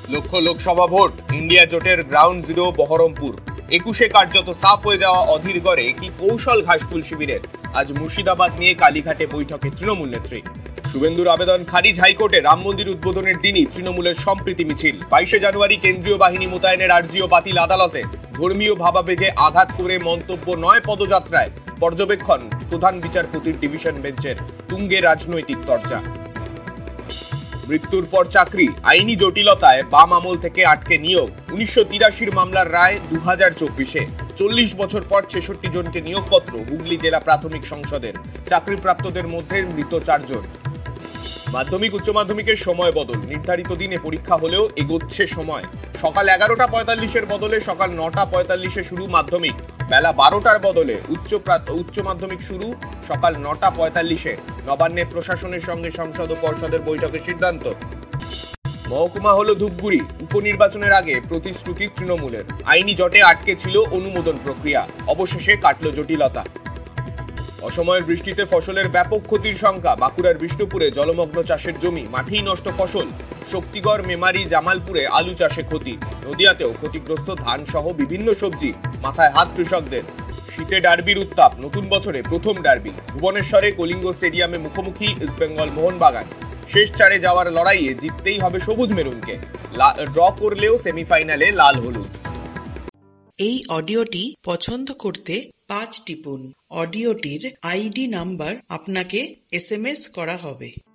লক্ষ লোকসভা ভোট, ইন্ডিয়া জোটের গ্রাউন্ড জিরো বহরমপুর। 21-এ কার্যত সাফ হয়ে যাওয়া অধীরগড়ে একটি কৌশল ঘাসফুল শিবিরের আজ মুর্শিদাবাদ নিয়ে কালীঘাটে বৈঠকে তৃণমূল নেত্রী। শুভেন্দুর আবেদন খারিজ হাইকোর্টে। রাম মন্দির উদ্বোধনের দিনই তৃণমূলের সম্প্রীতি মিছিল। 22শে জানুয়ারি কেন্দ্রীয় বাহিনী মোতায়েনের আর্জিও বাতিল আদালতে। ধর্মীয় ভাবাবেগে আঘাত করে মন্তব্য নয় পদযাত্রায়। পর্যবেক্ষণ প্রধান বিচারপতির ডিভিশন বেঞ্চের। তুঙ্গে রাজনৈতিক চর্চা। মৃত্যুর পর চাকরি, আইনি জটিলতায় বাম আমল থেকে আটকে নিয়োগ। 1983 মামলার রায় 2024-এ। 40 বছর পর 66 জনকে নিয়োগপত্র হুগলি জেলা প্রাথমিক সংসদের। চাকরিপ্রাপ্তদের মধ্যে মৃত 4 জন। মাধ্যমিক উচ্চ মাধ্যমিকের সময় বদল। নির্ধারিত দিনে পরীক্ষা হলেও এগোচ্ছে সময়। সকাল 11:45-এর বদলে সকাল 9:45-এ শুরু মাধ্যমিক। বেলা 12টার বদলে উচ্চ মাধ্যমিক শুরু সকাল 9:45-এ। নবান্নের প্রশাসনের সঙ্গে সংসদ ও পর্ষদের বৈঠকে সিদ্ধান্ত। মহকুমা হলো ধূপগুড়ি। উপনির্বাচনের আগে প্রতিশ্রুতি তৃণমূলের। আইনি জটে আটকে ছিল অনুমোদন প্রক্রিয়া। অবশেষে কাটল জটিলতা। অসময়ের বৃষ্টিতে ফসলের ব্যাপক ক্ষতির শঙ্কা। বাঁকুড়ার বিষ্ণুপুরে জলমগ্ন চাষের জমি, মাঠেই নষ্ট ফসল। শক্তিগড়, মেমারি, জামালপুরে আলু চাষে ক্ষতি। নদিয়াতেও ক্ষতিগ্রস্ত ধান সহ বিভিন্ন সবজি। মাথায় হাত কৃষকদের। শীতে ডার্বির উত্তাপ। নতুন বছরে প্রথম ডার্বি। ভুবনেশ্বরে কলিঙ্গ স্টেডিয়ামে মুখোমুখি ইস্টবেঙ্গল মোহনবাগান। শেষ 4-এ যাওয়ার লড়াইয়ে জিততেই হবে সবুজ মেরুনকে। ড্র করলেও সেমিফাইনালে লাল হলুদ। এই অডিওটি পছন্দ করতে 5 টিপুন। অডিওটির আইডি নাম্বার আপনাকে SMS করা হবে।